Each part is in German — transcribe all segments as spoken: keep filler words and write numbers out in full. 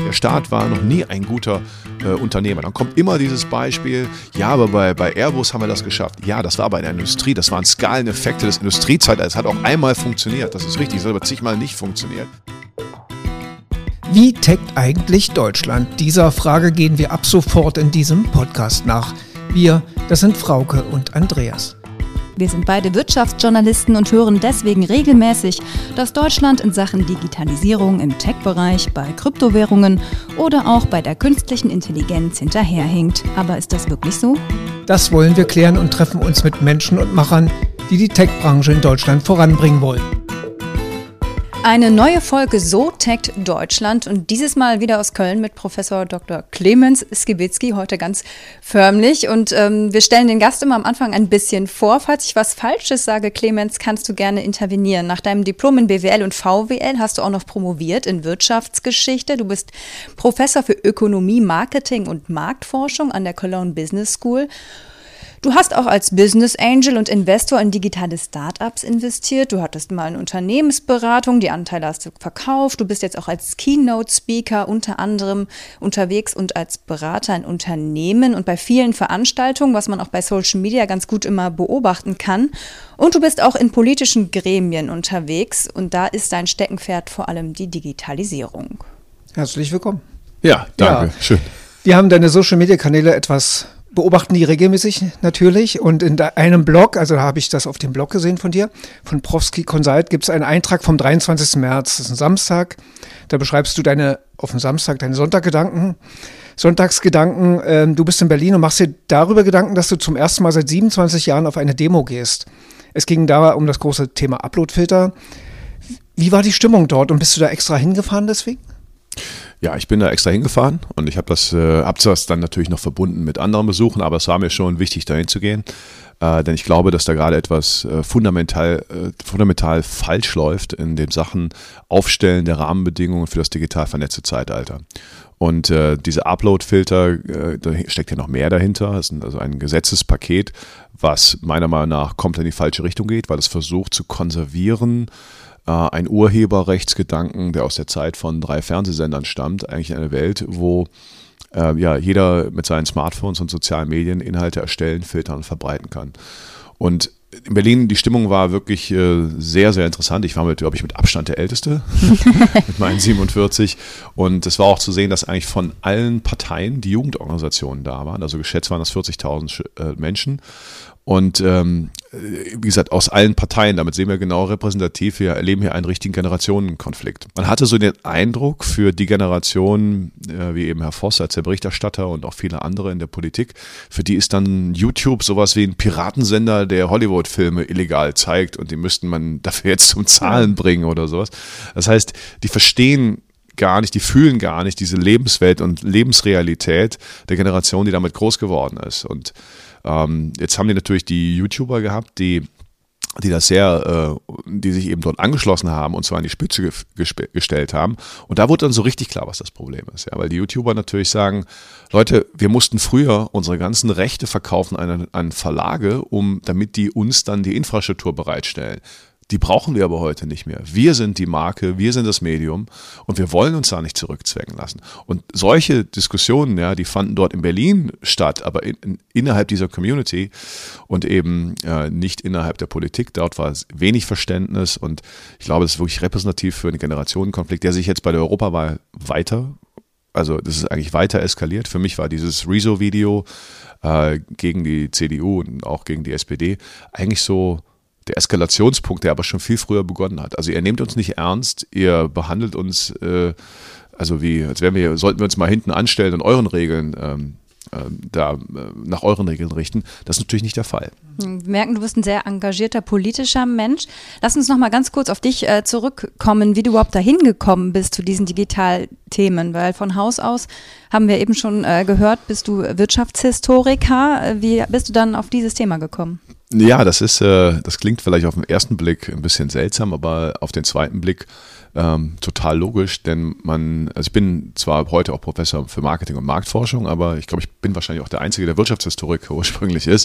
Der Staat war noch nie ein guter äh, Unternehmer. Dann kommt immer dieses Beispiel, ja, aber bei, bei Airbus haben wir das geschafft. Ja, das war aber in der Industrie, das waren Skaleneffekte des Industriezeitalters. Es hat auch einmal funktioniert, das ist richtig, es hat aber zigmal nicht funktioniert. Wie tickt eigentlich Deutschland? Dieser Frage gehen wir ab sofort in diesem Podcast nach. Wir, das sind Frauke und Andreas. Wir sind beide Wirtschaftsjournalisten und hören deswegen regelmäßig, dass Deutschland in Sachen Digitalisierung im Tech-Bereich, bei Kryptowährungen oder auch bei der künstlichen Intelligenz hinterherhinkt. Aber ist das wirklich so? Das wollen wir klären und treffen uns mit Menschen und Machern, die die Tech-Branche in Deutschland voranbringen wollen. Eine neue Folge So Tech Deutschland und dieses Mal wieder aus Köln mit Professor Doktor Clemens Skibitzky, heute ganz förmlich. Und ähm, wir stellen den Gast immer am Anfang ein bisschen vor. Falls ich was Falsches sage, Clemens, kannst du gerne intervenieren. Nach deinem Diplom in B W L und V W L hast du auch noch promoviert in Wirtschaftsgeschichte. Du bist Professor für Ökonomie, Marketing und Marktforschung an der Cologne Business School. Du hast auch als Business Angel und Investor in digitale Startups investiert. Du hattest mal eine Unternehmensberatung, die Anteile hast du verkauft. Du bist jetzt auch als Keynote-Speaker unter anderem unterwegs und als Berater in Unternehmen und bei vielen Veranstaltungen, was man auch bei Social Media ganz gut immer beobachten kann. Und du bist auch in politischen Gremien unterwegs und da ist dein Steckenpferd vor allem die Digitalisierung. Herzlich willkommen. Ja, danke. Ja. Schön. Wir haben deine Social-Media-Kanäle etwas beobachten die regelmäßig natürlich und in einem Blog, also da habe ich das auf dem Blog gesehen von dir, von Profsky Consult, gibt es einen Eintrag vom dreiundzwanzigsten März, das ist ein Samstag, da beschreibst du deine, auf dem Samstag deine Sonntaggedanken, Sonntagsgedanken, ähm, du bist in Berlin und machst dir darüber Gedanken, dass du zum ersten Mal seit siebenundzwanzig Jahren auf eine Demo gehst. Es ging da um das große Thema Uploadfilter. Wie war die Stimmung dort und bist du da extra hingefahren deswegen? Ja, ich bin da extra hingefahren und ich habe das, äh, hab das dann natürlich noch verbunden mit anderen Besuchen, aber es war mir schon wichtig, dahin zu gehen, äh, denn ich glaube, dass da gerade etwas äh, fundamental, äh, fundamental falsch läuft in den Sachen Aufstellen der Rahmenbedingungen für das digital vernetzte Zeitalter. Und äh, diese Upload-Filter, äh, da steckt ja noch mehr dahinter. Das ist also ein Gesetzespaket, was meiner Meinung nach komplett in die falsche Richtung geht, weil es versucht zu konservieren, ein Urheberrechtsgedanken, der aus der Zeit von drei Fernsehsendern stammt, eigentlich in einer Welt, wo äh, ja, jeder mit seinen Smartphones und sozialen Medien Inhalte erstellen, filtern und verbreiten kann. Und in Berlin, die Stimmung war wirklich äh, sehr, sehr interessant. Ich war mit, glaube ich, mit Abstand der Älteste, mit meinen siebenundvierzig. Und es war auch zu sehen, dass eigentlich von allen Parteien die Jugendorganisationen da waren. Also geschätzt waren das vierzigtausend äh, Menschen. Und ähm, wie gesagt, aus allen Parteien, damit sehen wir genau repräsentativ, wir erleben hier einen richtigen Generationenkonflikt. Man hatte so den Eindruck für die Generation, äh, wie eben Herr Voss als der Berichterstatter und auch viele andere in der Politik, für die ist dann YouTube sowas wie ein Piratensender, der Hollywood-Filme illegal zeigt und die müssten man dafür jetzt zum Zahlen bringen oder sowas. Das heißt, die verstehen gar nicht, die fühlen gar nicht diese Lebenswelt und Lebensrealität der Generation, die damit groß geworden ist. Und ähm, jetzt haben die natürlich die YouTuber gehabt, die die das sehr, äh, die sich eben dort angeschlossen haben und zwar an die Spitze ge- gesp- gestellt haben. Und da wurde dann so richtig klar, was das Problem ist. Ja, weil die YouTuber natürlich sagen, Leute, wir mussten früher unsere ganzen Rechte verkaufen an, an Verlage, um, damit die uns dann die Infrastruktur bereitstellen. Die brauchen wir aber heute nicht mehr. Wir sind die Marke, wir sind das Medium und wir wollen uns da nicht zurückzwängen lassen. Und solche Diskussionen, ja, die fanden dort in Berlin statt, aber in, in, innerhalb dieser Community und eben äh, nicht innerhalb der Politik. Dort war es wenig Verständnis und ich glaube, das ist wirklich repräsentativ für einen Generationenkonflikt, der sich jetzt bei der Europawahl weiter, also das ist eigentlich weiter eskaliert. Für mich war dieses Rezo-Video äh, gegen die C D U und auch gegen die S P D eigentlich so der Eskalationspunkt, der aber schon viel früher begonnen hat. Also ihr nehmt uns nicht ernst, ihr behandelt uns äh, also wie, als wären wir, sollten wir uns mal hinten anstellen und euren Regeln ähm, äh, da äh, nach euren Regeln richten. Das ist natürlich nicht der Fall. Wir merken, du bist ein sehr engagierter politischer Mensch. Lass uns noch mal ganz kurz auf dich äh, zurückkommen, wie du überhaupt dahin gekommen bist zu diesen Digitalthemen, weil von Haus aus, haben wir eben schon äh, gehört, bist du Wirtschaftshistoriker. Wie bist du dann auf dieses Thema gekommen? Ja, das ist, äh, das klingt vielleicht auf den ersten Blick ein bisschen seltsam, aber auf den zweiten Blick ähm, total logisch, denn man, also ich bin zwar heute auch Professor für Marketing und Marktforschung, aber ich glaube, ich bin wahrscheinlich auch der Einzige, der Wirtschaftshistoriker ursprünglich ist.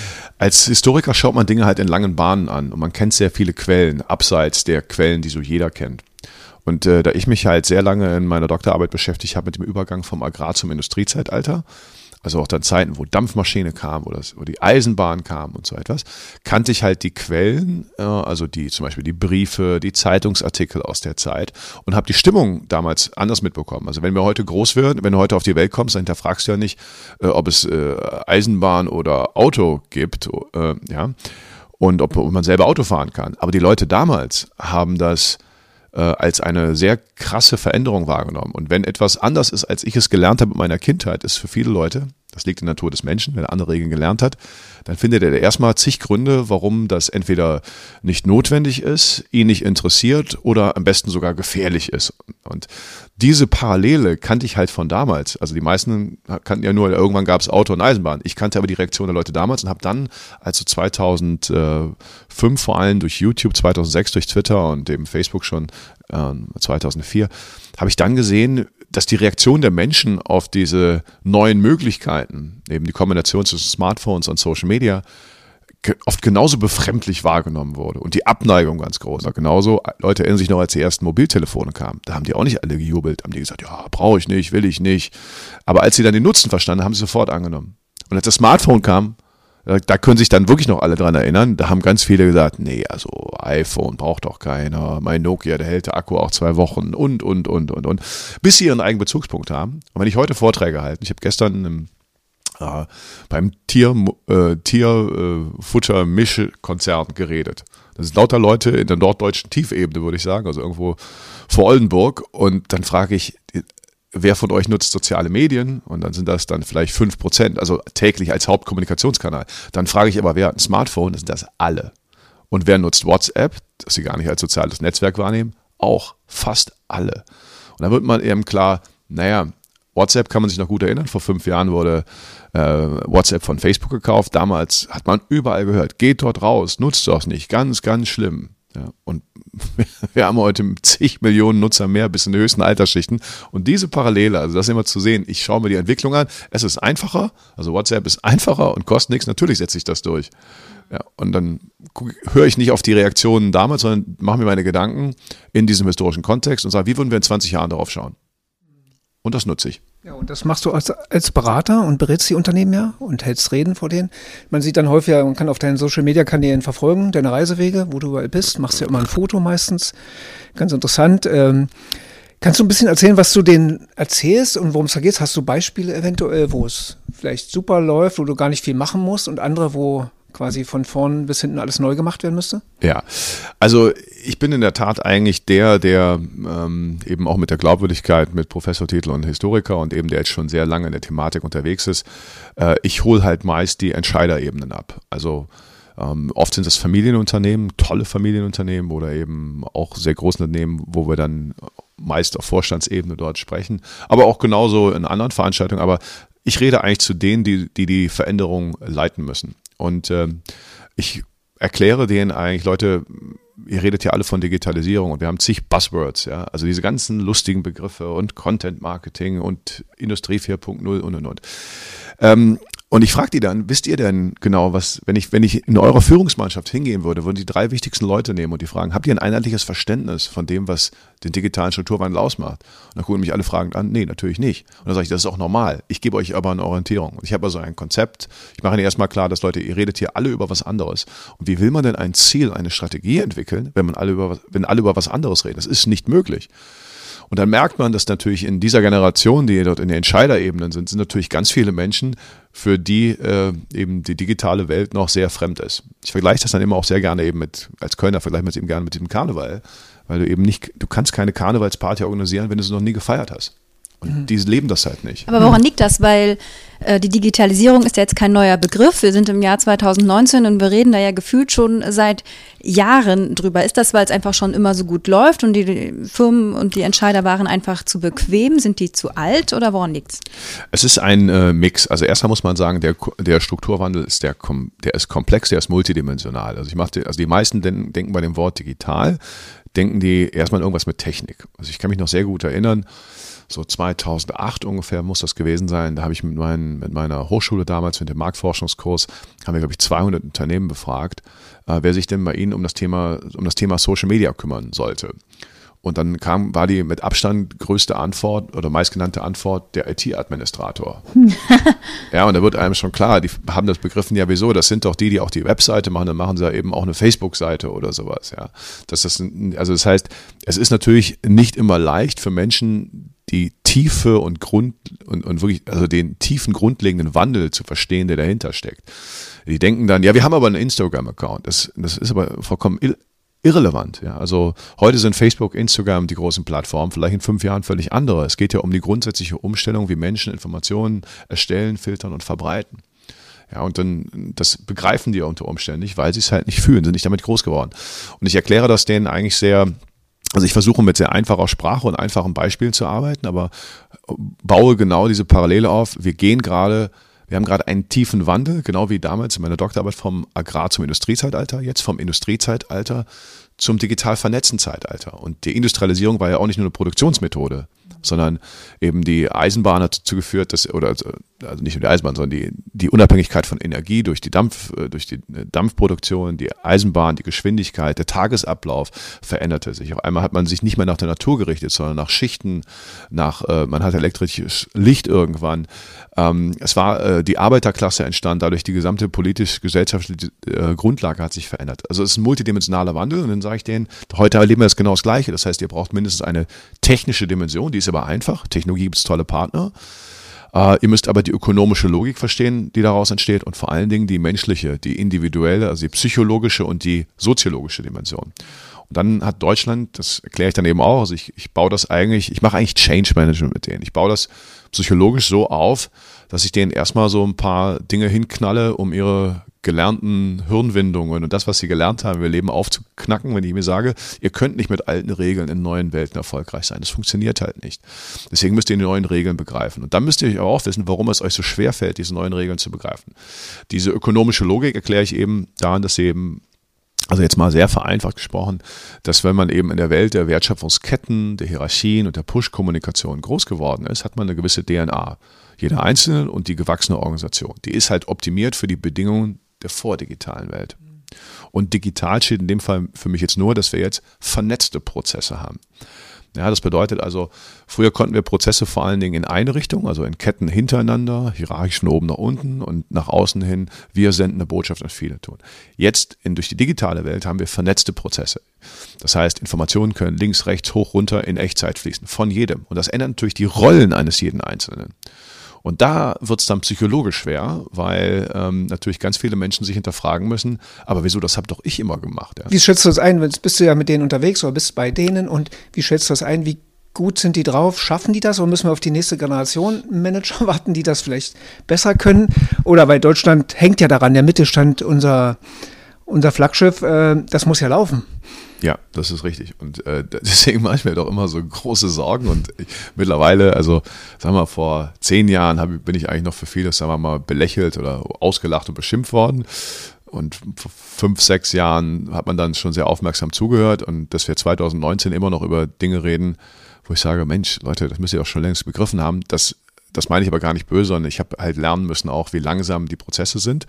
Als Historiker schaut man Dinge halt in langen Bahnen an und man kennt sehr viele Quellen, abseits der Quellen, die so jeder kennt. Und äh, da ich mich halt sehr lange in meiner Doktorarbeit beschäftigt habe mit dem Übergang vom Agrar- zum Industriezeitalter, also auch dann Zeiten, wo Dampfmaschine kam oder wo die Eisenbahn kam und so etwas, kannte ich halt die Quellen, äh, also die zum Beispiel die Briefe, die Zeitungsartikel aus der Zeit und habe die Stimmung damals anders mitbekommen. Also wenn wir heute groß werden, wenn du heute auf die Welt kommst, dann hinterfragst du ja nicht, äh, ob es äh, Eisenbahn oder Auto gibt, äh, ja, und ob, ob man selber Auto fahren kann. Aber die Leute damals haben das als eine sehr krasse Veränderung wahrgenommen. Und wenn etwas anders ist, als ich es gelernt habe in meiner Kindheit, ist für viele Leute, das liegt in der Natur des Menschen, wenn er andere Regeln gelernt hat, dann findet er erstmal zig Gründe, warum das entweder nicht notwendig ist, ihn nicht interessiert oder am besten sogar gefährlich ist. Und diese Parallele kannte ich halt von damals. Also die meisten kannten ja nur, irgendwann gab es Auto und Eisenbahn. Ich kannte aber die Reaktion der Leute damals und habe dann, also zweitausendfünf vor allem durch YouTube, zweitausendsechs durch Twitter und eben Facebook schon äh, zweitausendvier, habe ich dann gesehen, dass die Reaktion der Menschen auf diese neuen Möglichkeiten, eben die Kombination zwischen Smartphones und Social Media, oft genauso befremdlich wahrgenommen wurde und die Abneigung ganz groß. Genauso, Leute erinnern sich noch, als die ersten Mobiltelefone kamen, da haben die auch nicht alle gejubelt, haben die gesagt, ja, brauche ich nicht, will ich nicht. Aber als sie dann den Nutzen verstanden, haben sie sofort angenommen. Und als das Smartphone kam, da können sich dann wirklich noch alle dran erinnern, da haben ganz viele gesagt, nee, also iPhone braucht doch keiner, mein Nokia, der hält der Akku auch zwei Wochen und, und, und, und, und, bis sie ihren eigenen Bezugspunkt haben. Und wenn ich heute Vorträge halte, ich habe gestern im, äh, beim Tier, äh, Tierfutter-Mischkonzern geredet. Das sind lauter Leute in der norddeutschen Tiefebene, würde ich sagen, also irgendwo vor Oldenburg, und dann frage ich, wer von euch nutzt soziale Medien? Und dann sind das dann vielleicht fünf Prozent, also täglich als Hauptkommunikationskanal. Dann frage ich aber, wer hat ein Smartphone? Das sind das alle. Und wer nutzt WhatsApp, das sie gar nicht als soziales Netzwerk wahrnehmen? Auch fast alle. Und dann wird man eben klar, naja, WhatsApp kann man sich noch gut erinnern. Vor fünf Jahren wurde äh, WhatsApp von Facebook gekauft. Damals hat man überall gehört, geht dort raus, nutzt das nicht, ganz, ganz schlimm. Ja, und wir haben heute zig Millionen Nutzer mehr bis in die höchsten Altersschichten. Und diese Parallele, also das immer zu sehen, ich schaue mir die Entwicklung an, es ist einfacher, also WhatsApp ist einfacher und kostet nichts, natürlich setze ich das durch. Ja, und dann höre ich nicht auf die Reaktionen damals, sondern mache mir meine Gedanken in diesem historischen Kontext und sage, wie würden wir in zwanzig Jahren darauf schauen? Und das nutze ich. Ja, und das machst du als, als Berater und berätst die Unternehmen ja und hältst Reden vor denen. Man sieht dann häufiger, man kann auf deinen Social-Media-Kanälen verfolgen, deine Reisewege, wo du überall bist, machst ja immer ein Foto meistens. Ganz interessant. Ähm, kannst du ein bisschen erzählen, was du denen erzählst und worum es da geht? Hast du Beispiele eventuell, wo es vielleicht super läuft, wo du gar nicht viel machen musst, und andere, wo quasi von vorn bis hinten alles neu gemacht werden müsste? Ja, also ich bin in der Tat eigentlich der, der ähm, eben auch mit der Glaubwürdigkeit, mit Professortitel und Historiker und eben der jetzt schon sehr lange in der Thematik unterwegs ist. Äh, ich hole halt meist die Entscheiderebenen ab. Also ähm, oft sind das Familienunternehmen, tolle Familienunternehmen oder eben auch sehr große Unternehmen, wo wir dann meist auf Vorstandsebene dort sprechen, aber auch genauso in anderen Veranstaltungen. Aber ich rede eigentlich zu denen, die die, die Veränderung leiten müssen. Und ähm, ich erkläre denen eigentlich, Leute, ihr redet ja alle von Digitalisierung und wir haben zig Buzzwords, ja, also diese ganzen lustigen Begriffe und Content Marketing und Industrie vier Punkt null und und und. Ähm, und ich frage die dann, wisst ihr denn genau, was, wenn ich, wenn ich in eurer Führungsmannschaft hingehen würde, würden die drei wichtigsten Leute nehmen und die fragen, habt ihr ein einheitliches Verständnis von dem, was den digitalen Strukturwandel ausmacht? Und dann gucken mich alle fragend an, nee, natürlich nicht. Und dann sage ich, das ist auch normal. Ich gebe euch aber eine Orientierung. Ich habe also ein Konzept. Ich mache ihnen erstmal klar, dass Leute, ihr redet hier alle über was anderes. Und wie will man denn ein Ziel, eine Strategie entwickeln, wenn man alle über, wenn alle über was anderes reden? Das ist nicht möglich. Und dann merkt man, dass natürlich in dieser Generation, die dort in den Entscheiderebenen sind, sind natürlich ganz viele Menschen, für die äh, eben die digitale Welt noch sehr fremd ist. Ich vergleiche das dann immer auch sehr gerne eben mit, als Kölner vergleiche ich es eben gerne mit dem Karneval, weil du eben nicht, du kannst keine Karnevalsparty organisieren, wenn du sie noch nie gefeiert hast. Und mhm. die leben das halt nicht. Aber woran liegt das? Weil äh, die Digitalisierung ist ja jetzt kein neuer Begriff. Wir sind im Jahr zweitausendneunzehn und wir reden da ja gefühlt schon seit Jahren drüber. Ist das, weil es einfach schon immer so gut läuft und die Firmen und die Entscheider waren einfach zu bequem? Sind die zu alt oder woran liegt's? Es ist ein äh, Mix. Also erstmal muss man sagen, der, der Strukturwandel ist der, der ist komplex, der ist multidimensional. Also ich mache, also die meisten den, denken bei dem Wort digital, denken die erstmal an irgendwas mit Technik. Also ich kann mich noch sehr gut erinnern, so zweitausendacht ungefähr muss das gewesen sein. Da habe ich mit, mein, mit meiner Hochschule damals, mit dem Marktforschungskurs, haben wir, glaube ich, zweihundert Unternehmen befragt, äh, wer sich denn bei ihnen um das Thema, um das Thema Social Media kümmern sollte. Und dann kam, war die mit Abstand größte Antwort oder meistgenannte Antwort der I T-Administrator. Ja, und da wird einem schon klar, die haben das begriffen, ja wieso, das sind doch die, die auch die Webseite machen, dann machen sie ja eben auch eine Facebook-Seite oder sowas. Ja, das, das, also das heißt, es ist natürlich nicht immer leicht für Menschen, die Tiefe und Grund und, und wirklich, also den tiefen grundlegenden Wandel zu verstehen, der dahinter steckt. Die denken dann, ja, wir haben aber einen Instagram-Account. Das, das ist aber vollkommen ill- irrelevant. Ja. Also heute sind Facebook, Instagram die großen Plattformen, vielleicht in fünf Jahren völlig andere. Es geht ja um die grundsätzliche Umstellung, wie Menschen Informationen erstellen, filtern und verbreiten. Ja, und dann, das begreifen die unter Umständen nicht, weil sie es halt nicht fühlen, sind nicht damit groß geworden. Und ich erkläre das denen eigentlich sehr, also ich versuche mit sehr einfacher Sprache und einfachen Beispielen zu arbeiten, aber baue genau diese Parallele auf. Wir gehen gerade Wir haben gerade einen tiefen Wandel, genau wie damals in meiner Doktorarbeit vom Agrar- zum Industriezeitalter, jetzt vom Industriezeitalter zum digital vernetzten Zeitalter. Und die Industrialisierung war ja auch nicht nur eine Produktionsmethode, sondern eben die Eisenbahn hat dazu geführt, dass, oder also nicht nur die Eisenbahn, sondern die, die Unabhängigkeit von Energie durch die Dampf, durch die Dampfproduktion, die Eisenbahn, die Geschwindigkeit, der Tagesablauf veränderte sich. Auf einmal hat man sich nicht mehr nach der Natur gerichtet, sondern nach Schichten, nach, äh, man hat elektrisches Licht irgendwann. Ähm, es war, äh, die Arbeiterklasse entstand, dadurch die gesamte politisch-gesellschaftliche äh, Grundlage hat sich verändert. Also es ist ein multidimensionaler Wandel und dann sage ich denen, heute erleben wir das genau das Gleiche. Das heißt, ihr braucht mindestens eine technische Dimension, die ist aber einfach. Technologie gibt es tolle Partner. Uh, ihr müsst aber die ökonomische Logik verstehen, die daraus entsteht und vor allen Dingen die menschliche, die individuelle, also die psychologische und die soziologische Dimension. Und dann hat Deutschland, das erkläre ich dann eben auch, also ich, ich baue das eigentlich, ich mache eigentlich Change Management mit denen. Ich baue das psychologisch so auf, dass ich denen erstmal so ein paar Dinge hinknalle, um ihre gelernten Hirnwindungen und das, was sie gelernt haben, ihr Leben aufzuknacken, wenn ich mir sage, ihr könnt nicht mit alten Regeln in neuen Welten erfolgreich sein. Das funktioniert halt nicht. Deswegen müsst ihr die neuen Regeln begreifen. Und dann müsst ihr auch wissen, warum es euch so schwer fällt, diese neuen Regeln zu begreifen. Diese ökonomische Logik erkläre ich eben daran, dass sie eben, also jetzt mal sehr vereinfacht gesprochen, dass wenn man eben in der Welt der Wertschöpfungsketten, der Hierarchien und der Push-Kommunikation groß geworden ist, hat man eine gewisse D N A. Jeder Einzelne und die gewachsene Organisation. Die ist halt optimiert für die Bedingungen der vordigitalen Welt. Und digital steht in dem Fall für mich jetzt nur, dass wir jetzt vernetzte Prozesse haben. Ja, das bedeutet also, früher konnten wir Prozesse vor allen Dingen in eine Richtung, also in Ketten hintereinander, hierarchisch von oben nach unten und nach außen hin, wir senden eine Botschaft an viele tun. Jetzt in, durch die digitale Welt haben wir vernetzte Prozesse. Das heißt, Informationen können links, rechts, hoch, runter in Echtzeit fließen, von jedem. Und das ändert natürlich die Rollen eines jeden Einzelnen. Und da wird es dann psychologisch schwer, weil ähm, natürlich ganz viele Menschen sich hinterfragen müssen, aber wieso, das habe doch ich immer gemacht. Ja. Wie schätzt du das ein? Bist du ja mit denen unterwegs oder bist bei denen und wie schätzt du das ein? Wie gut sind die drauf? Schaffen die das oder müssen wir auf die nächste Generation Manager warten, die das vielleicht besser können? Oder weil Deutschland hängt ja daran, der Mittelstand, unser, unser Flaggschiff, äh, das muss ja laufen. Ja, das ist richtig. Und äh, deswegen mache ich mir doch immer so große Sorgen. Und ich, mittlerweile, also sagen wir mal, vor zehn Jahren hab, bin ich eigentlich noch für vieles, sagen wir mal, belächelt oder ausgelacht und beschimpft worden. Und vor fünf, sechs Jahren hat man dann schon sehr aufmerksam zugehört. Und dass wir zwanzig neunzehn immer noch über Dinge reden, wo ich sage, Mensch, Leute, das müsst ihr auch schon längst begriffen haben. Das, das meine ich aber gar nicht böse, sondern ich habe halt lernen müssen auch, wie langsam die Prozesse sind.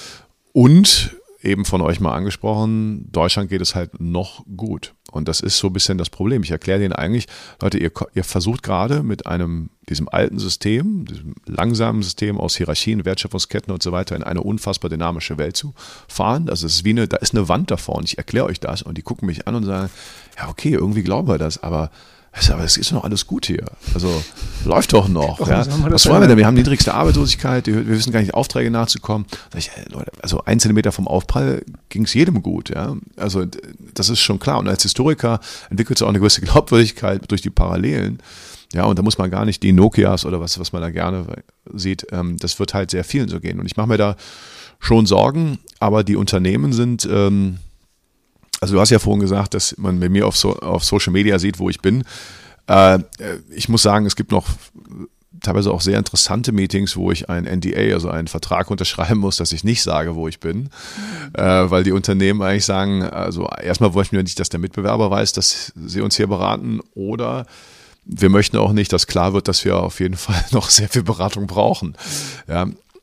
Und eben von euch mal angesprochen, Deutschland geht es halt noch gut. Und das ist so ein bisschen das Problem. Ich erkläre denen eigentlich, Leute, ihr, ihr versucht gerade mit einem, diesem alten System, diesem langsamen System aus Hierarchien, Wertschöpfungsketten und so weiter in eine unfassbar dynamische Welt zu fahren. Also es ist wie eine, da ist eine Wand davor und ich erkläre euch das und die gucken mich an und sagen, ja okay, irgendwie glauben wir das, aber aber es ist noch alles gut hier. Also läuft doch noch. Ja. Was wollen wir denn? Wir haben niedrigste Arbeitslosigkeit, wir wissen gar nicht, Aufträge nachzukommen. Sag ich, hey, Leute, also ein Zentimeter vom Aufprall ging es jedem gut. Ja. Also das ist schon klar. Und als Historiker entwickelt es auch eine gewisse Glaubwürdigkeit durch die Parallelen. Ja, und da muss man gar nicht die Nokias oder was, was man da gerne sieht. Das wird halt sehr vielen so gehen. Und ich mache mir da schon Sorgen, aber die Unternehmen sind... Ähm, Also du hast ja vorhin gesagt, dass man bei mir auf, so, auf Social Media sieht, wo ich bin. Äh, ich muss sagen, es gibt noch teilweise auch sehr interessante Meetings, wo ich ein N D A, also einen Vertrag unterschreiben muss, dass ich nicht sage, wo ich bin. Mhm. Äh, weil die Unternehmen eigentlich sagen, also erstmal wollen wir nicht, dass der Mitbewerber weiß, dass sie uns hier beraten, oder wir möchten auch nicht, dass klar wird, dass wir auf jeden Fall noch sehr viel Beratung brauchen. Ja.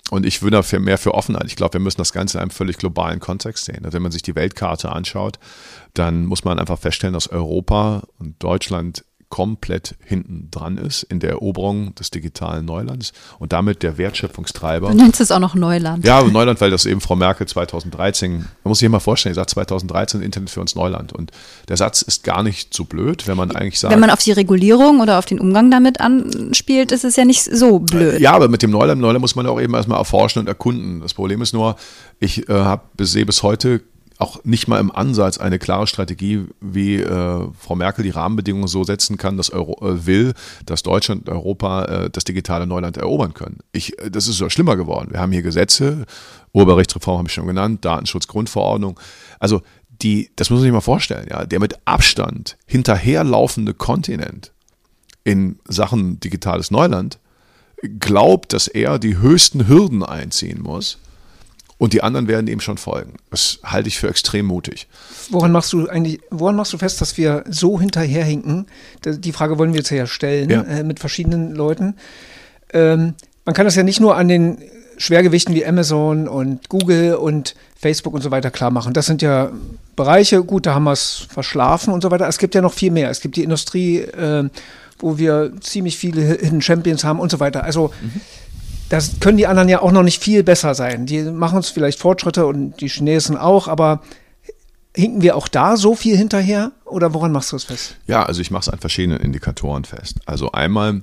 Und ich würde dafür mehr für Offenheit. Ich glaube, wir müssen das Ganze in einem völlig globalen Kontext sehen. Also wenn man sich die Weltkarte anschaut, dann muss man einfach feststellen, dass Europa und Deutschland komplett hinten dran ist in der Eroberung des digitalen Neulands und damit der Wertschöpfungstreiber. Du nennst es auch noch Neuland. Ja, Neuland, weil das eben Frau Merkel zweitausenddreizehn, man muss sich mal vorstellen, sie sagt zweitausenddreizehn Internet für uns Neuland. Und der Satz ist gar nicht so blöd, wenn man eigentlich sagt. Wenn man auf die Regulierung oder auf den Umgang damit anspielt, ist es ja nicht so blöd. Ja, aber mit dem Neuland, Neuland muss man auch eben erstmal erforschen und erkunden. Das Problem ist nur, ich äh, hab, sehe bis heute auch nicht mal im Ansatz eine klare Strategie, wie äh, Frau Merkel die Rahmenbedingungen so setzen kann, dass Euro, äh, will, dass Deutschland und Europa äh, das digitale Neuland erobern können. Ich, äh, das ist so schlimmer geworden. Wir haben hier Gesetze, Urheberrechtsreform habe ich schon genannt, Datenschutzgrundverordnung. Also die, das muss man sich mal vorstellen, ja, der mit Abstand hinterherlaufende Kontinent in Sachen digitales Neuland glaubt, dass er die höchsten Hürden einziehen muss. Und die anderen werden ihm schon folgen. Das halte ich für extrem mutig. Woran machst du eigentlich, woran machst du fest, dass wir so hinterherhinken? Die Frage wollen wir jetzt ja stellen, ja. Äh, mit verschiedenen Leuten. Ähm, man kann das ja nicht nur an den Schwergewichten wie Amazon und Google und Facebook und so weiter klar machen. Das sind ja Bereiche, gut, da haben wir es verschlafen und so weiter. Es gibt ja noch viel mehr. Es gibt die Industrie, äh, wo wir ziemlich viele Hidden Champions haben und so weiter. Also mhm. Das können die anderen ja auch noch nicht viel besser sein. Die machen uns vielleicht Fortschritte und die Chinesen auch, aber hinken wir auch da so viel hinterher oder woran machst du es fest? Ja, also ich mache es an verschiedenen Indikatoren fest. Also einmal,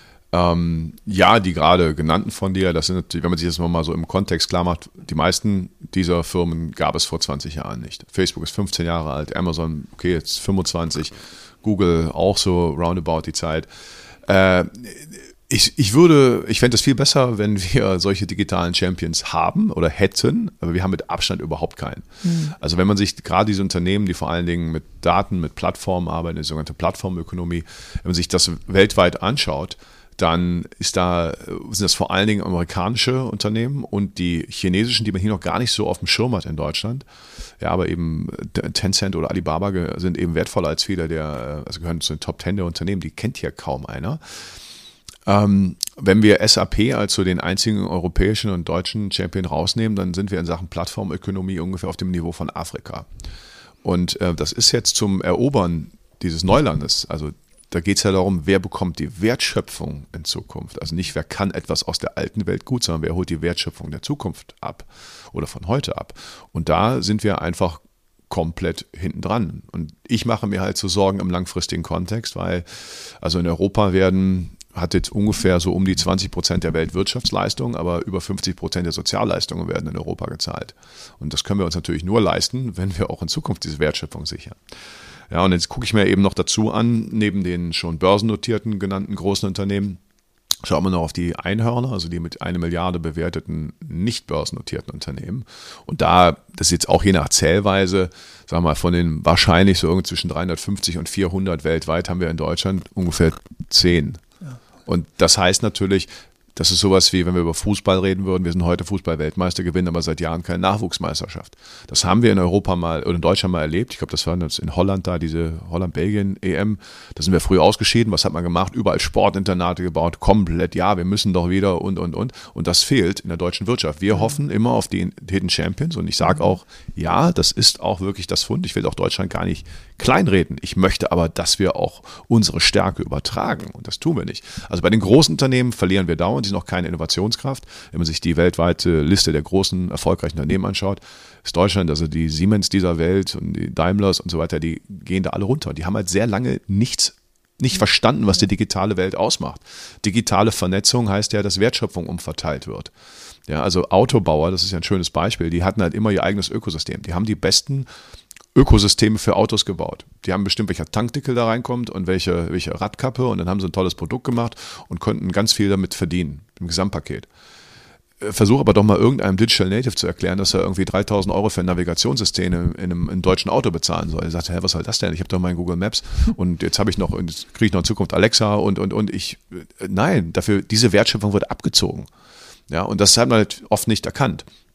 ähm, ja, die gerade genannten von dir, das sind natürlich, wenn man sich das mal so im Kontext klar macht, die meisten dieser Firmen gab es vor zwanzig Jahren nicht. Facebook ist fünfzehn Jahre alt, Amazon, okay, jetzt fünfundzwanzig, Google auch so roundabout die Zeit. Äh, Ich, ich würde, ich fände es viel besser, wenn wir solche digitalen Champions haben oder hätten, aber wir haben mit Abstand überhaupt keinen. Mhm. Also wenn man sich gerade diese Unternehmen, die vor allen Dingen mit Daten, mit Plattformen arbeiten, die sogenannte Plattformökonomie, wenn man sich das weltweit anschaut, dann ist da, sind das vor allen Dingen amerikanische Unternehmen und die chinesischen, die man hier noch gar nicht so auf dem Schirm hat in Deutschland. Ja, aber eben Tencent oder Alibaba sind eben wertvoller als viele der, also gehören zu den Top Ten der Unternehmen, die kennt hier kaum einer. Ähm, wenn wir S A P als so den einzigen europäischen und deutschen Champion rausnehmen, dann sind wir in Sachen Plattformökonomie ungefähr auf dem Niveau von Afrika. Und äh, das ist jetzt zum Erobern dieses Neulandes, also da geht es ja darum, wer bekommt die Wertschöpfung in Zukunft. Also nicht, wer kann etwas aus der alten Welt gut, sondern wer holt die Wertschöpfung der Zukunft ab oder von heute ab. Und da sind wir einfach komplett hinten dran. Und ich mache mir halt so Sorgen im langfristigen Kontext, weil also in Europa werden hat jetzt ungefähr so um die zwanzig Prozent der Weltwirtschaftsleistung, aber über fünfzig Prozent der Sozialleistungen werden in Europa gezahlt. Und das können wir uns natürlich nur leisten, wenn wir auch in Zukunft diese Wertschöpfung sichern. Ja, und jetzt gucke ich mir eben noch dazu an, neben den schon börsennotierten genannten großen Unternehmen, schauen wir noch auf die Einhörner, also die mit einer Milliarde bewerteten nicht börsennotierten Unternehmen. Und da, das ist jetzt auch je nach Zählweise, sagen wir mal, von den wahrscheinlich so irgendwie zwischen dreihundertfünfzig und vierhundert weltweit haben wir in Deutschland ungefähr zehn. Und das heißt natürlich, das ist sowas wie, wenn wir über Fußball reden würden, wir sind heute Fußball-Weltmeister, gewinnen aber seit Jahren keine Nachwuchsmeisterschaft. Das haben wir in Europa mal oder in Deutschland mal erlebt. Ich glaube, das war jetzt in Holland da, diese Holland-Belgien-E M. Da sind wir früh ausgeschieden. Was hat man gemacht? Überall Sportinternate gebaut, komplett, ja, wir müssen doch wieder und, und, und. Und das fehlt in der deutschen Wirtschaft. Wir hoffen immer auf die Hidden Champions und ich sage auch, ja, das ist auch wirklich das Fund. Ich will auch Deutschland gar nicht kleinreden. Ich möchte aber, dass wir auch unsere Stärke übertragen und das tun wir nicht. Also bei den großen Unternehmen verlieren wir dauernd. Die sind noch keine Innovationskraft. Wenn man sich die weltweite Liste der großen, erfolgreichen Unternehmen anschaut, ist Deutschland, also die Siemens dieser Welt und die Daimlers und so weiter, die gehen da alle runter. Die haben halt sehr lange nichts, nicht verstanden, was die digitale Welt ausmacht. Digitale Vernetzung heißt ja, dass Wertschöpfung umverteilt wird. Ja, also Autobauer, das ist ja ein schönes Beispiel, die hatten halt immer ihr eigenes Ökosystem. Die haben die besten Ökosysteme für Autos gebaut. Die haben bestimmt, welcher Tankdeckel da reinkommt und welche, welche Radkappe und dann haben sie ein tolles Produkt gemacht und konnten ganz viel damit verdienen, im Gesamtpaket. Versuche aber doch mal irgendeinem Digital Native zu erklären, dass er irgendwie dreitausend Euro für ein Navigationssystem in einem, in einem deutschen Auto bezahlen soll. Er sagt, hä, was soll das denn? Ich habe doch mein Google Maps und jetzt habe ich noch, jetzt kriege ich noch in Zukunft Alexa und, und, und ich, nein, dafür, diese Wertschöpfung wird abgezogen. Ja, und das hat man halt oft nicht erkannt.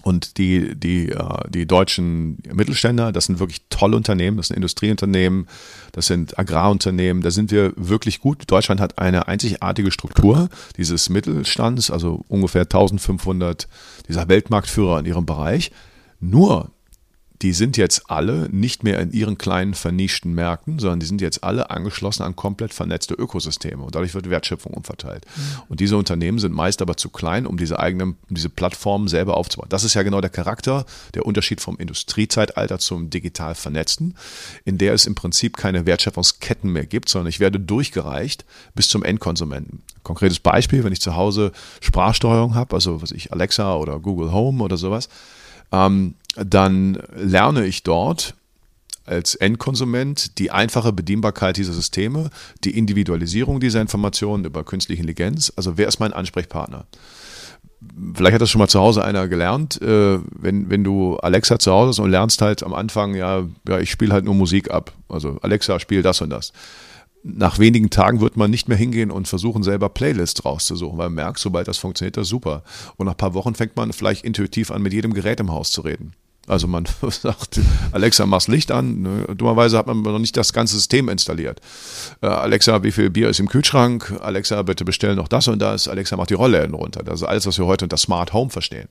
Und die, die, die deutschen Mittelständler, das sind wirklich tolle Unternehmen, das sind Industrieunternehmen, das sind Agrarunternehmen, da sind wir wirklich gut. Deutschland hat eine einzigartige Struktur dieses Mittelstands, also ungefähr eintausendfünfhundert dieser Weltmarktführer in ihrem Bereich. Nur, die sind jetzt alle nicht mehr in ihren kleinen vernischten Märkten, sondern die sind jetzt alle angeschlossen an komplett vernetzte Ökosysteme und dadurch wird Wertschöpfung umverteilt. Mhm. Und diese Unternehmen sind meist aber zu klein, um diese eigenen, diese Plattformen selber aufzubauen. Das ist ja genau der Charakter, der Unterschied vom Industriezeitalter zum digital vernetzten, in der es im Prinzip keine Wertschöpfungsketten mehr gibt, sondern ich werde durchgereicht bis zum Endkonsumenten. Konkretes Beispiel, wenn ich zu Hause Sprachsteuerung habe, also was ich Alexa oder Google Home oder sowas, ähm, dann lerne ich dort als Endkonsument die einfache Bedienbarkeit dieser Systeme, die Individualisierung dieser Informationen über künstliche Intelligenz. Also wer ist mein Ansprechpartner? Vielleicht hat das schon mal zu Hause einer gelernt, äh, wenn, wenn du Alexa zu Hause hast und lernst halt am Anfang, ja, ja ich spiele halt nur Musik ab. Also Alexa, spiel das und das. Nach wenigen Tagen wird man nicht mehr hingehen und versuchen, selber Playlists rauszusuchen, weil man merkt, sobald das funktioniert, das ist super. Und nach ein paar Wochen fängt man vielleicht intuitiv an, mit jedem Gerät im Haus zu reden. Also man sagt, Alexa, mach's Licht an. Ne? Dummerweise hat man noch nicht das ganze System installiert. Äh, Alexa, wie viel Bier ist im Kühlschrank? Alexa, bitte bestell noch das und das. Alexa, mach die Rollläden runter. Das ist alles, was wir heute unter Smart Home verstehen.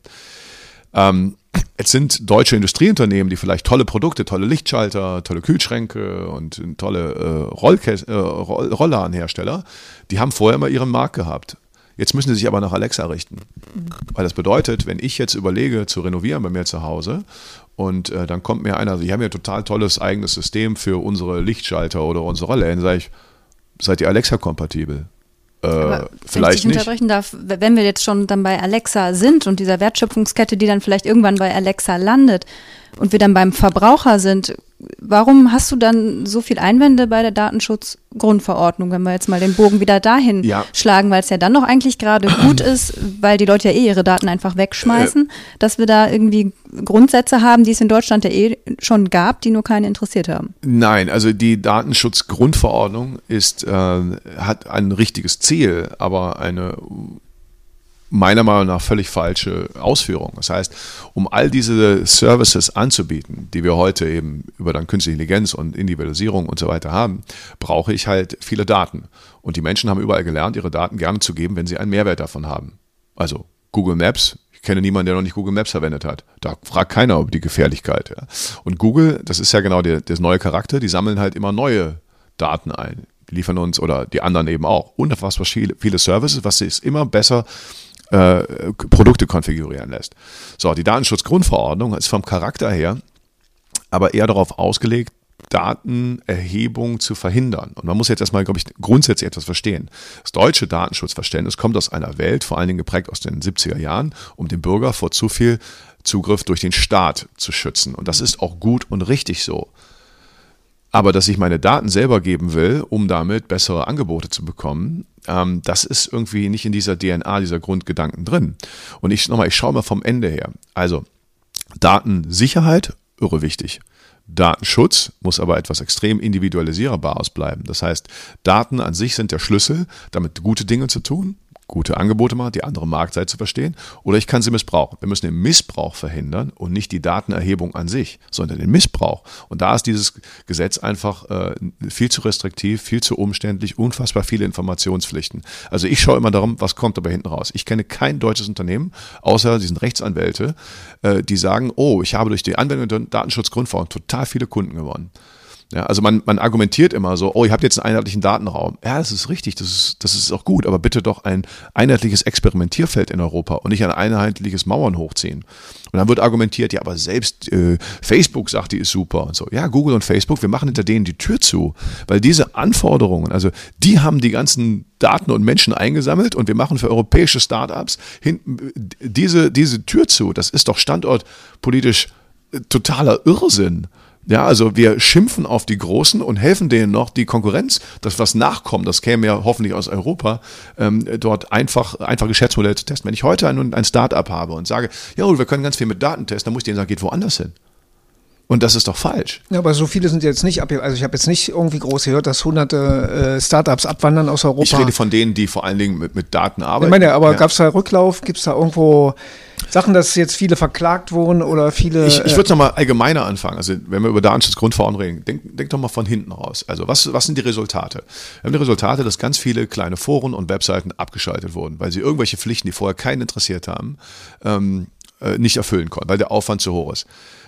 Ähm, jetzt sind deutsche Industrieunternehmen, die vielleicht tolle Produkte, tolle Lichtschalter, tolle Kühlschränke und tolle äh, Rollkä- äh, Roll- Rollladenhersteller, die haben vorher mal ihren Markt gehabt. Jetzt müssen sie sich aber nach Alexa richten. Weil das bedeutet, wenn ich jetzt überlege zu renovieren bei mir zu Hause und äh, dann kommt mir einer, also, die haben ja ein total tolles eigenes System für unsere Lichtschalter oder unsere Rollläden, sage ich, seid ihr Alexa-kompatibel? Äh, Aber vielleicht wenn ich dich nicht. unterbrechen darf, wenn wir jetzt schon dann bei Alexa sind und dieser Wertschöpfungskette, die dann vielleicht irgendwann bei Alexa landet und wir dann beim Verbraucher sind, warum hast du dann so viel Einwände bei der Datenschutzgrundverordnung, wenn wir jetzt mal den Bogen wieder dahin ja. schlagen, weil es ja dann noch eigentlich gerade gut ist, weil die Leute ja eh ihre Daten einfach wegschmeißen, äh. dass wir da irgendwie Grundsätze haben, die es in Deutschland ja eh schon gab, die nur keine interessiert haben? Nein, also die Datenschutzgrundverordnung ist, äh, hat ein richtiges Ziel, aber eine meiner Meinung nach völlig falsche Ausführung. Das heißt, um all diese Services anzubieten, die wir heute eben über dann künstliche Intelligenz und Individualisierung und so weiter haben, brauche ich halt viele Daten. Und die Menschen haben überall gelernt, ihre Daten gerne zu geben, wenn sie einen Mehrwert davon haben. Also Google Maps, ich kenne niemanden, der noch nicht Google Maps verwendet hat. Da fragt keiner über die Gefährlichkeit. Ja. Und Google, das ist ja genau der, der neue Charakter, die sammeln halt immer neue Daten ein. Die liefern uns, oder die anderen eben auch, unfassbar viele, viele Services, was es immer besser Äh, Produkte konfigurieren lässt. So, die Datenschutzgrundverordnung ist vom Charakter her aber eher darauf ausgelegt, Datenerhebung zu verhindern. Und man muss jetzt erstmal, glaube ich, grundsätzlich etwas verstehen. Das deutsche Datenschutzverständnis kommt aus einer Welt, vor allen Dingen geprägt aus den siebziger Jahren, um den Bürger vor zu viel Zugriff durch den Staat zu schützen. Und das ist auch gut und richtig so. Aber dass ich meine Daten selber geben will, um damit bessere Angebote zu bekommen, ähm, das ist irgendwie nicht in dieser D N A, dieser Grundgedanken drin. Und ich nochmal, ich schaue mal vom Ende her. Also Datensicherheit, irre wichtig. Datenschutz muss aber etwas extrem Individualisierbares bleiben. Das heißt, Daten an sich sind der Schlüssel, damit gute Dinge zu tun, gute Angebote machen, die andere Marktseite zu verstehen, oder ich kann sie missbrauchen. Wir müssen den Missbrauch verhindern und nicht die Datenerhebung an sich, sondern den Missbrauch. Und da ist dieses Gesetz einfach äh, viel zu restriktiv, viel zu umständlich, unfassbar viele Informationspflichten. Also ich schaue immer darum, was kommt dabei hinten raus. Ich kenne kein deutsches Unternehmen, außer diesen Rechtsanwälte, äh, die sagen, oh, ich habe durch die Anwendung der Datenschutzgrundverordnung total viele Kunden gewonnen. Ja, also man, man argumentiert immer so, oh, ihr habt jetzt einen einheitlichen Datenraum. Ja, das ist richtig, das ist, das ist auch gut, aber bitte doch ein einheitliches Experimentierfeld in Europa und nicht ein einheitliches Mauern hochziehen. Und dann wird argumentiert, ja, aber selbst äh, Facebook sagt, die ist super und so. Ja, Google und Facebook, wir machen hinter denen die Tür zu, weil diese Anforderungen, also die haben die ganzen Daten und Menschen eingesammelt und wir machen für europäische Startups hinten diese, diese Tür zu. Das ist doch standortpolitisch äh, totaler Irrsinn. Ja, also wir schimpfen auf die Großen und helfen denen noch, die Konkurrenz, das was nachkommt, das käme ja hoffentlich aus Europa, ähm, dort einfach, einfach Geschäftsmodelle zu testen. Wenn ich heute ein, ein Start-up habe und sage, ja, wir können ganz viel mit Daten testen, dann muss ich denen sagen, geht woanders hin. Und das ist doch falsch. Ja, aber so viele sind jetzt nicht ab. Also ich habe jetzt nicht irgendwie groß gehört, dass hunderte äh, Startups abwandern aus Europa. Ich rede von denen, die vor allen Dingen mit, mit Daten arbeiten. Ich meine, aber ja. gab es da Rücklauf? Gibt es da irgendwo Sachen, dass jetzt viele verklagt wurden oder viele... Ich, ich äh, würde nochmal allgemeiner anfangen. Also wenn wir über Datenschutzgrundverordnung reden, denk, denk doch mal von hinten raus. Also was, was sind die Resultate? Wir haben die Resultate, dass ganz viele kleine Foren und Webseiten abgeschaltet wurden, weil sie irgendwelche Pflichten, die vorher keinen interessiert haben, ähm, äh, nicht erfüllen konnten, weil der Aufwand zu hoch ist.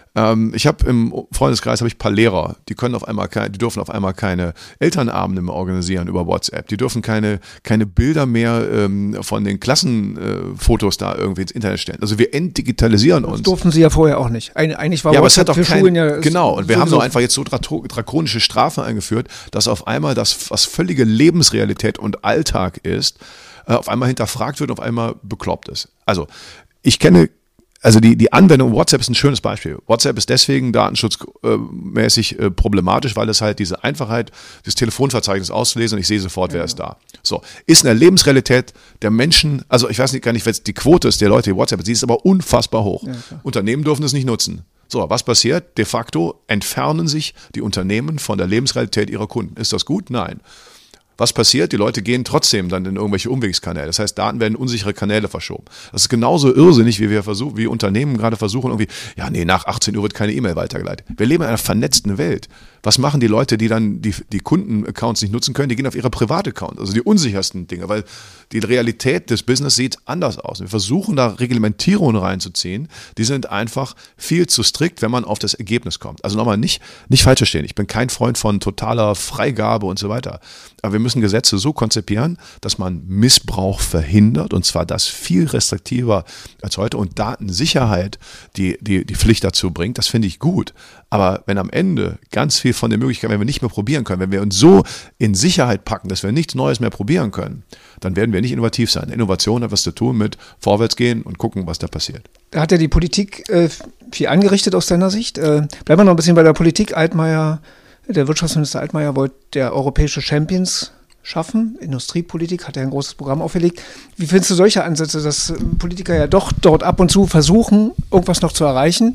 Ich habe im Freundeskreis habe ich ein paar Lehrer, die können auf einmal, die dürfen auf einmal keine Elternabende mehr organisieren über WhatsApp. Die dürfen keine keine Bilder mehr ähm, von den Klassenfotos äh, da irgendwie ins Internet stellen. Also wir entdigitalisieren uns. Das durften sie ja vorher auch nicht. Eig eigentlich war ja, WhatsApp aber es hat für kein, Schulen ja genau. Und wir haben so doch einfach jetzt so drakonische Strafen eingeführt, dass auf einmal das, was völlige Lebensrealität und Alltag ist, äh, auf einmal hinterfragt wird und auf einmal bekloppt ist. Also ich kenne Also die, die Anwendung WhatsApp ist ein schönes Beispiel. WhatsApp ist deswegen datenschutzmäßig äh, problematisch, weil es halt diese Einfachheit, das Telefonverzeichnis auszulesen und ich sehe sofort, wer ja. ist da. So, ist in der Lebensrealität der Menschen, also ich weiß nicht gar nicht, was die Quote ist der Leute, die WhatsApp, sie ist aber unfassbar hoch. Ja, Unternehmen dürfen es nicht nutzen. So, was passiert? De facto entfernen sich die Unternehmen von der Lebensrealität ihrer Kunden. Ist das gut? Nein. Was passiert? Die Leute gehen trotzdem dann in irgendwelche Umwegskanäle. Das heißt, Daten werden in unsichere Kanäle verschoben. Das ist genauso irrsinnig, wie wir versuchen, wie Unternehmen gerade versuchen, irgendwie, ja, nee, nach achtzehn Uhr wird keine E-Mail weitergeleitet. Wir leben in einer vernetzten Welt. Was machen die Leute, die dann die, die Kundenaccounts nicht nutzen können? Die gehen auf ihre Privataccount, also die unsichersten Dinge, weil die Realität des Business sieht anders aus. Wir versuchen da Reglementierungen reinzuziehen, die sind einfach viel zu strikt, wenn man auf das Ergebnis kommt. Also nochmal, nicht, nicht falsch verstehen, ich bin kein Freund von totaler Freigabe und so weiter. Aber wir müssen Gesetze so konzipieren, dass man Missbrauch verhindert, und zwar das viel restriktiver als heute, und Datensicherheit die, die, die Pflicht dazu bringt, das finde ich gut. Aber wenn am Ende ganz viel von den Möglichkeiten, wenn wir nicht mehr probieren können, wenn wir uns so in Sicherheit packen, dass wir nichts Neues mehr probieren können, dann werden wir nicht innovativ sein. Innovation hat was zu tun mit Vorwärtsgehen und gucken, was da passiert. Da hat ja die Politik äh, viel angerichtet aus deiner Sicht. Äh, bleiben wir noch ein bisschen bei der Politik. Altmaier, der Wirtschaftsminister Altmaier wollte der europäische Champions schaffen. Industriepolitik, hat er ein großes Programm aufgelegt. Wie findest du solche Ansätze, dass Politiker ja doch dort ab und zu versuchen, irgendwas noch zu erreichen?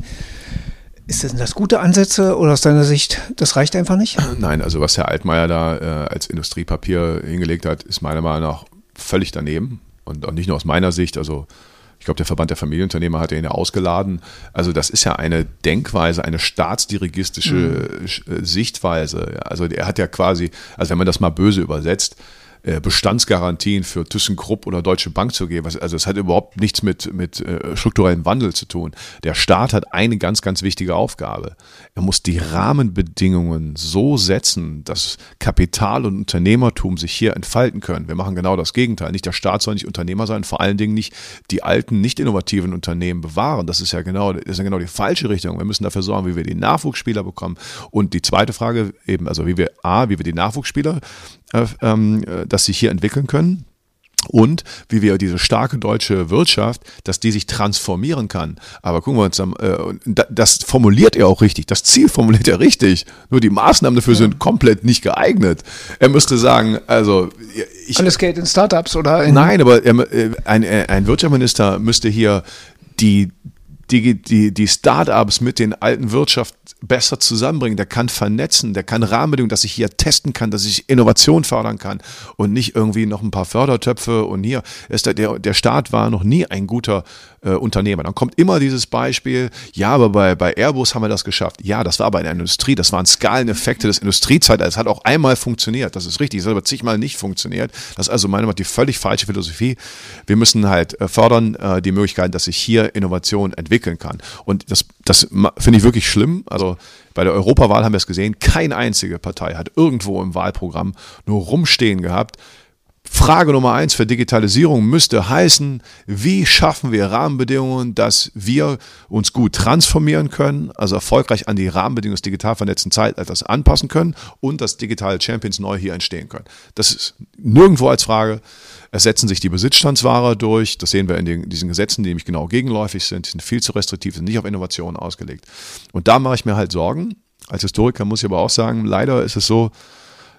Ist das, sind das gute Ansätze oder aus deiner Sicht, das reicht einfach nicht? Nein, also was Herr Altmaier da äh, als Industriepapier hingelegt hat, ist meiner Meinung nach völlig daneben. Und auch nicht nur aus meiner Sicht, also ich glaube, der Verband der Familienunternehmer hat ihn ja ausgeladen. Also das ist ja eine Denkweise, eine staatsdirigistische mhm. Sichtweise. Also er hat ja quasi, also wenn man das mal böse übersetzt, Bestandsgarantien für ThyssenKrupp oder Deutsche Bank zu geben. Also es hat überhaupt nichts mit, mit strukturellem Wandel zu tun. Der Staat hat eine ganz, ganz wichtige Aufgabe. Er muss die Rahmenbedingungen so setzen, dass Kapital und Unternehmertum sich hier entfalten können. Wir machen genau das Gegenteil. Nicht der Staat soll nicht Unternehmer sein, vor allen Dingen nicht die alten, nicht innovativen Unternehmen bewahren. Das ist ja genau, das ist ja genau die falsche Richtung. Wir müssen dafür sorgen, wie wir die Nachwuchsspieler bekommen. Und die zweite Frage eben, also wie wir A, wie wir die Nachwuchsspieler äh, ähm, dass sich hier entwickeln können und wie wir diese starke deutsche Wirtschaft, dass die sich transformieren kann. Aber gucken wir uns an, äh, das formuliert er auch richtig, das Ziel formuliert er richtig, nur die Maßnahmen dafür ja. sind komplett nicht geeignet. Er müsste sagen, also ich, alles Geld in Startups oder in nein, aber er, ein, ein Wirtschaftsminister müsste hier die die, die, die Start-ups mit den alten Wirtschaft besser zusammenbringen. Der kann vernetzen, der kann Rahmenbedingungen, dass ich hier testen kann, dass ich Innovation fördern kann und nicht irgendwie noch ein paar Fördertöpfe und hier. Ist der, der, der Staat war noch nie ein guter äh, Unternehmer. Dann kommt immer dieses Beispiel, ja, aber bei, bei Airbus haben wir das geschafft. Ja, das war aber in der Industrie, das waren Skaleneffekte des Industriezeitalters. Es hat auch einmal funktioniert, das ist richtig, es hat aber zigmal nicht funktioniert. Das ist also meiner Meinung nach die völlig falsche Philosophie. Wir müssen halt äh, fördern äh, die Möglichkeit, dass sich hier Innovation entwickelt kann. Und das, das finde ich wirklich schlimm. Also bei der Europawahl haben wir es gesehen, keine einzige Partei hat irgendwo im Wahlprogramm nur rumstehen gehabt. Frage Nummer eins für Digitalisierung müsste heißen, wie schaffen wir Rahmenbedingungen, dass wir uns gut transformieren können, also erfolgreich an die Rahmenbedingungen des digital vernetzten Zeitalters anpassen können und dass digitale Champions neu hier entstehen können. Das ist nirgendwo als Frage. Es setzen sich die Besitzstandswahrer durch, das sehen wir in den, diesen Gesetzen, die nämlich genau gegenläufig sind, die sind viel zu restriktiv, sind nicht auf Innovationen ausgelegt. Und da mache ich mir halt Sorgen. Als Historiker muss ich aber auch sagen, leider ist es so,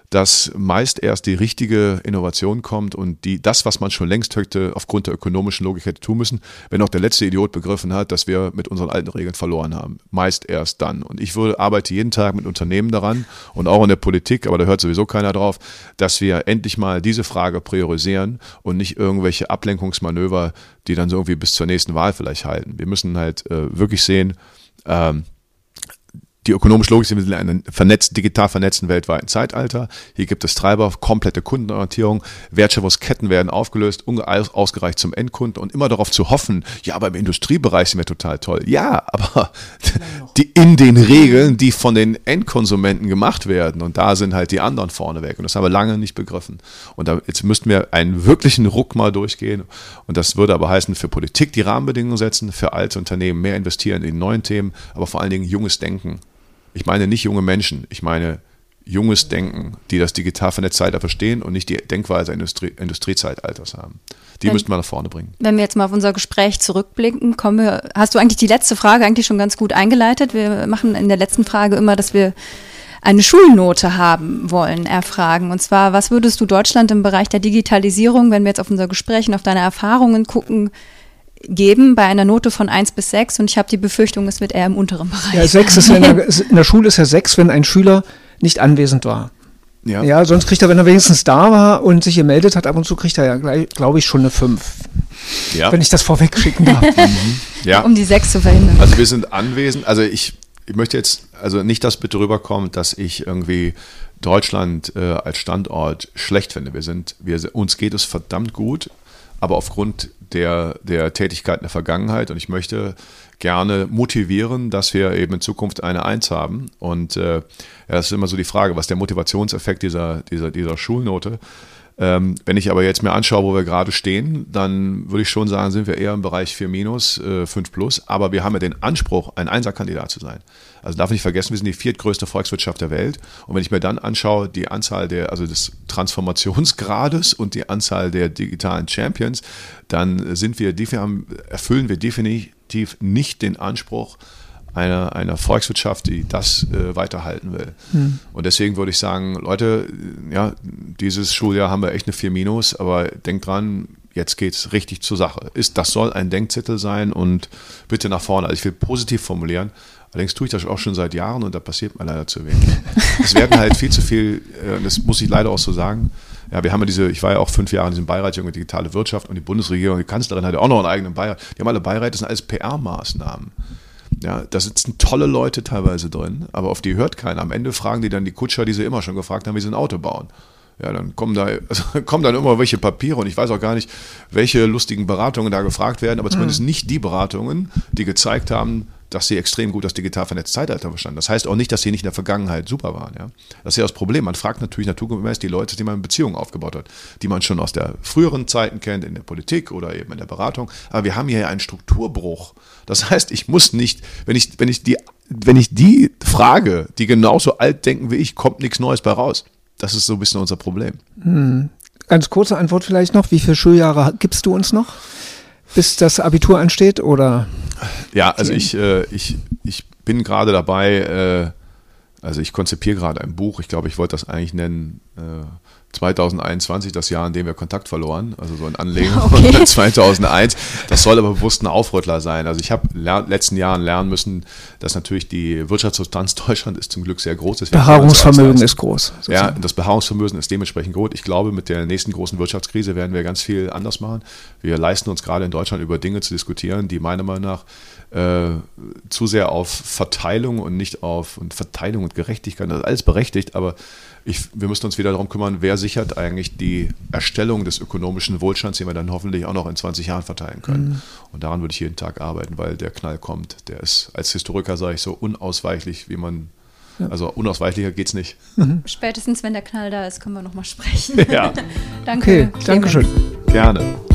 dass meist erst die richtige Innovation kommt und die, das, was man schon längst hätte, aufgrund der ökonomischen Logik hätte tun müssen, wenn auch der letzte Idiot begriffen hat, dass wir mit unseren alten Regeln verloren haben. Meist erst dann. Und ich würde, arbeite jeden Tag mit Unternehmen daran und auch in der Politik, aber da hört sowieso keiner drauf, dass wir endlich mal diese Frage priorisieren und nicht irgendwelche Ablenkungsmanöver, die dann so irgendwie bis zur nächsten Wahl vielleicht halten. Wir müssen halt äh, wirklich sehen, ähm, die ökonomische Logik, wir sind in einem vernetzt, digital vernetzten weltweiten Zeitalter. Hier gibt es Treiber, komplette Kundenorientierung, Wertschöpfungsketten werden aufgelöst, ausgereicht zum Endkunden und immer darauf zu hoffen, ja, aber im Industriebereich sind wir total toll. Ja, aber die, in den Regeln, die von den Endkonsumenten gemacht werden und da sind halt die anderen vorneweg und das haben wir lange nicht begriffen. Und da, jetzt müssten wir einen wirklichen Ruck mal durchgehen und das würde aber heißen, für Politik die Rahmenbedingungen setzen, für alte Unternehmen mehr investieren in neuen Themen, aber vor allen Dingen junges Denken. Ich meine nicht junge Menschen, ich meine junges Denken, die das digital vernetzte Zeitalter verstehen und nicht die Denkweise Industrie, Industriezeitalters haben. Die wenn, müssten wir nach vorne bringen. Wenn wir jetzt mal auf unser Gespräch zurückblicken, kommen wir, hast du eigentlich die letzte Frage eigentlich schon ganz gut eingeleitet? Wir machen in der letzten Frage immer, dass wir eine Schulnote haben wollen, erfragen. Und zwar, was würdest du Deutschland im Bereich der Digitalisierung, wenn wir jetzt auf unser Gespräch und auf deine Erfahrungen gucken, geben bei einer Note von eins bis sechs und ich habe die Befürchtung, es wird eher im unteren Bereich. Ja, sechs ist ja in, der, in der Schule ist ja sechs, wenn ein Schüler nicht anwesend war. Ja. ja, sonst kriegt er, wenn er wenigstens da war und sich gemeldet hat, ab und zu kriegt er ja, glaube ich, schon eine fünf. Ja. Wenn ich das vorweg schicken darf. mhm. ja. Um die sechs zu verhindern. Also wir sind anwesend, also ich, ich möchte jetzt, also nicht, dass bitte rüberkommt, dass ich irgendwie Deutschland äh, als Standort schlecht finde. Wir sind, wir, uns geht es verdammt gut, aber aufgrund der, der Tätigkeit in der Vergangenheit und ich möchte gerne motivieren, dass wir eben in Zukunft eine Eins haben und äh, ja, das ist immer so die Frage, was der Motivationseffekt dieser, dieser, dieser Schulnote. Ähm, wenn ich aber jetzt mir anschaue, wo wir gerade stehen, dann würde ich schon sagen, sind wir eher im Bereich vier minus, äh, fünf plus, aber wir haben ja den Anspruch, ein Einser-Kandidat zu sein. Also darf ich nicht vergessen, wir sind die viertgrößte Volkswirtschaft der Welt und wenn ich mir dann anschaue, die Anzahl der, also des Transformationsgrades und die Anzahl der digitalen Champions, dann sind wir, erfüllen wir definitiv nicht den Anspruch einer, einer Volkswirtschaft, die das äh, weiterhalten will. Hm. Und deswegen würde ich sagen, Leute, ja, dieses Schuljahr haben wir echt eine vier minus, aber denkt dran, jetzt geht es richtig zur Sache. Ist, das soll ein Denkzettel sein und bitte nach vorne. Also ich will positiv formulieren, allerdings tue ich das auch schon seit Jahren und da passiert mir leider zu wenig. Es werden halt viel zu viel, äh, das muss ich leider auch so sagen, ja, wir haben ja diese, ich war ja auch fünf Jahre in diesem Beirat Junge Digitale Wirtschaft und die Bundesregierung, die Kanzlerin hat ja auch noch einen eigenen Beirat. Die haben alle Beiräte, das sind alles P R-Maßnahmen. Ja, da sitzen tolle Leute teilweise drin, aber auf die hört keiner. Am Ende fragen die dann die Kutscher, die sie immer schon gefragt haben, wie sie ein Auto bauen. Ja, dann kommen da also kommen dann immer welche Papiere und ich weiß auch gar nicht, welche lustigen Beratungen da gefragt werden, aber zumindest mhm. nicht die Beratungen, die gezeigt haben, dass sie extrem gut das digital vernetzte Zeitalter verstanden. Das heißt auch nicht, dass sie nicht in der Vergangenheit super waren. Ja? Das ist ja das Problem. Man fragt natürlich naturgemäß die Leute, die man in Beziehungen aufgebaut hat, die man schon aus der früheren Zeiten kennt, in der Politik oder eben in der Beratung. Aber wir haben hier einen Strukturbruch. Das heißt, ich muss nicht, wenn ich, wenn ich die, wenn ich die frage, die genauso alt denken wie ich, kommt nichts Neues bei raus. Das ist so ein bisschen unser Problem. Hm. Ganz kurze Antwort vielleicht noch. Wie viele Schuljahre gibst du uns noch, bis das Abitur ansteht? Oder? Ja, also ich, äh, ich, ich bin gerade dabei, äh, also ich konzipiere gerade ein Buch. Ich glaube, ich wollte das eigentlich nennen, äh, zwanzig einundzwanzig, das Jahr, in dem wir Kontakt verloren, also so in Anlehnung okay. von zweitausendeins. Das soll aber bewusst ein Aufrüttler sein. Also ich habe in den letzten Jahren lernen müssen, dass natürlich die Wirtschaftssubstanz Deutschland ist zum Glück sehr groß. Beharrungsvermögen ist groß. Sozusagen. Ja, das Beharrungsvermögen ist dementsprechend groß. Ich glaube, mit der nächsten großen Wirtschaftskrise werden wir ganz viel anders machen. Wir leisten uns gerade in Deutschland über Dinge zu diskutieren, die meiner Meinung nach äh, zu sehr auf Verteilung und nicht auf und Verteilung und Gerechtigkeit, das ist alles berechtigt, aber Ich, wir müssen uns wieder darum kümmern, wer sichert eigentlich die Erstellung des ökonomischen Wohlstands, den wir dann hoffentlich auch noch in zwanzig Jahren verteilen können. Mhm. Und daran würde ich jeden Tag arbeiten, weil der Knall kommt. Der ist als Historiker, sage ich, so unausweichlich, wie man, ja. also unausweichlicher geht es nicht. Mhm. Spätestens, wenn der Knall da ist, können wir nochmal sprechen. Ja. Danke. Okay, danke schön. Gerne.